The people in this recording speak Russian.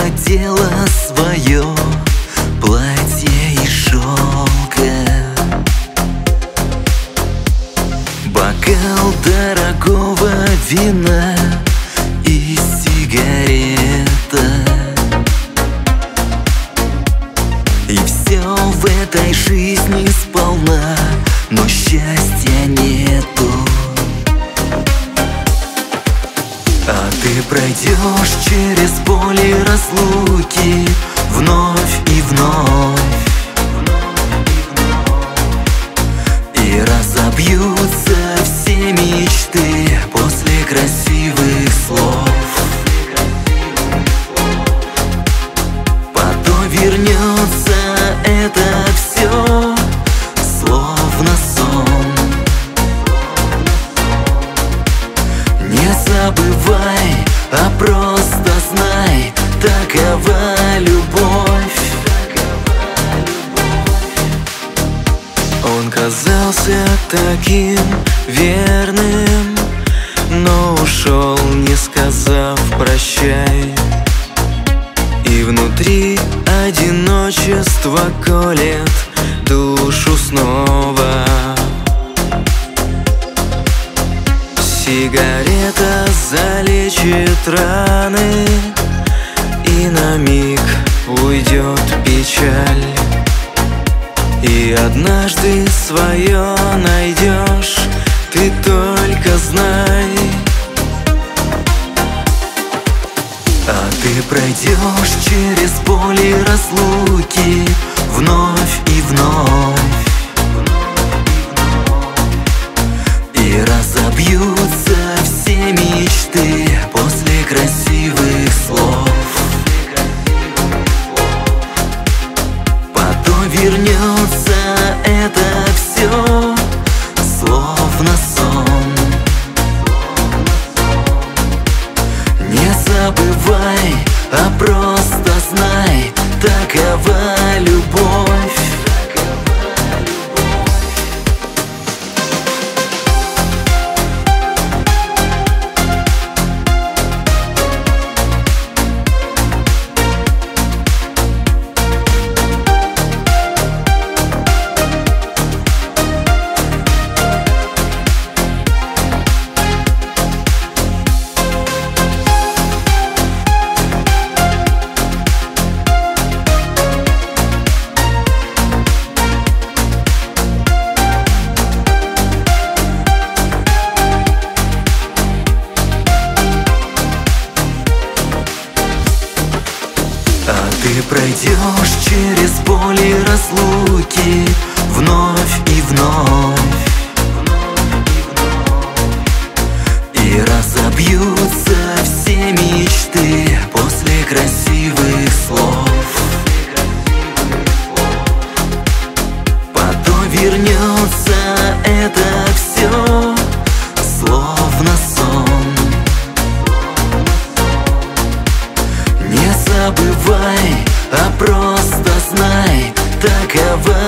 надела свое платье из шелка, бокал дорогого вина и сигарета. И все в этой жизни сполна, но счастья нету. А ты пройдешь через поле разлуки вновь и вновь, и разобьются все мечты после красивых слов. Потом вернется это все, словно сон. Не забывай, а просто знай, такова любовь. Он казался таким верным, но ушел, не сказав прощай. И внутри одиночество колет душу снова. Сигарета залечит раны, и на миг уйдет печаль. И однажды свое найдешь, ты только знай. А ты пройдешь через поле разлуки вновь и вновь, и разобьются все мечты после красивых слов. Потом вернется это все, словно сон. Не забывай, а просто знай, такова любовь. А ты пройдешь через поле разлуки вновь и вновь, и разобьются все мечты после красивых слов. Потом вернется это все, словно сон. Не забывай, а просто знай, такова